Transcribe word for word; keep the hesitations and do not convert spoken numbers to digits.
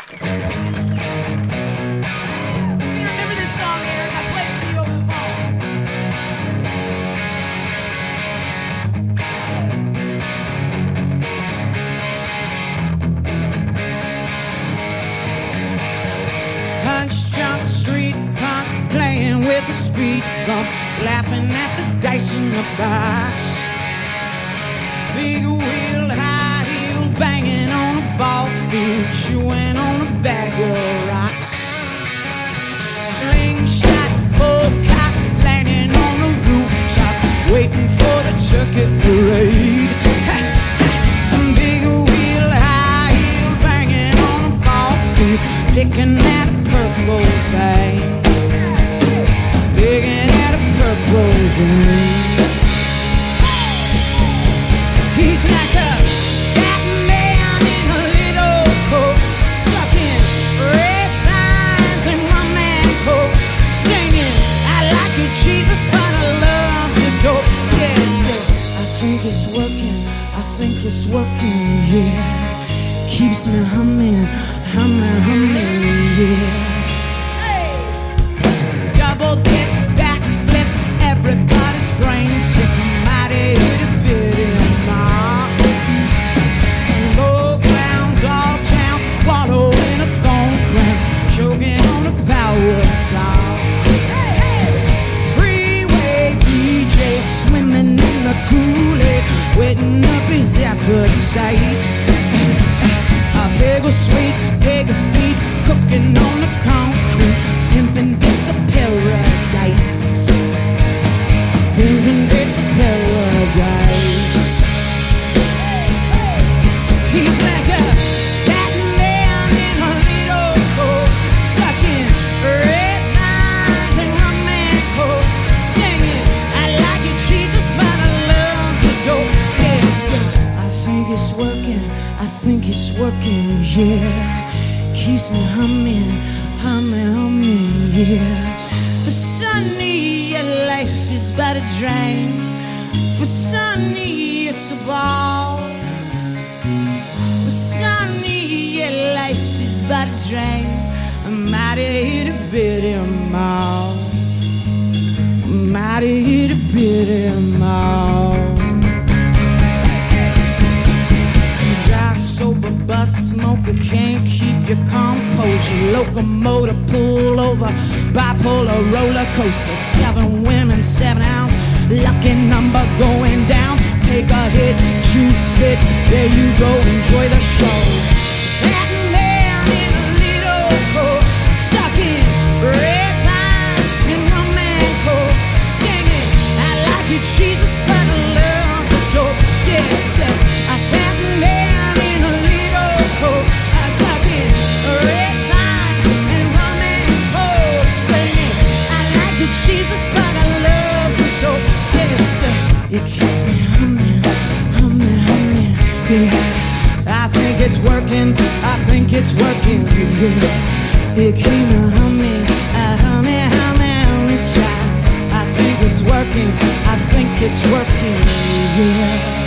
remember this song, Eric? I played it for you over the phone. Punch, jump, street punk, playing with a speed bump, laughing at the dice in the box. Big wheel, high heel, banging on a ball field, chewing on a bag of rocks. Slingshot, bullcock, landing on a rooftop, waiting for the turkey parade. Big wheel, high heel, banging on a ball field, picking at a purple vein, picking at a purple vein. He's like a fat man in a little coat, sucking red vines and rum and coke, singing, I like you, Jesus, but I love the dope. Yes, I think it's working, I think it's working, yeah. Keeps me humming, humming, humming, yeah. Double dip, backflip, everybody's brain sick, mighty itty bitty mark. Low ground, all town, wallow in a phone crown, choking on a power saw. Freeway D J swimming in the Kool-Aid, wetting up his appetite. A pig was sweet, pig feet, cooking on the concrete, pimping bits of paradise, pimping bits of paradise. He's like a fat man in a little coat, sucking red vines and rum and coke, singing, I like you, Jesus, but I love the dope. Yes, I think it's working, I think it's working, yeah. Keeps me humming, humming, humming, yeah. For Sonny, your life is but a drain. For Sonny, it's a ball. For Sonny, your life is but a drain. A mighty itty bitty mall, a mighty itty bitty mall. Dry, sober, bus smoker, can't keep your composure. Locomotive pull over, bipolar roller coaster. Seven women, seven ounce, lucky number going down. Take a hit, choose fit, there you go, enjoy the show. That man in a little coat, sucking red wine and rum and coke, singing, I like you, Jesus, but I love the dope. Yes, a fat man in a little coat, sucking red wine and rum and coke, singing, I like you, Jesus, but I love the dope. Yes, it keeps me humming, humming, humming, yeah. I think it's working, I think it's working, yeah. It keeps me humming, uh, humming, humming, humming, child. I think it's working, I think it's working, yeah.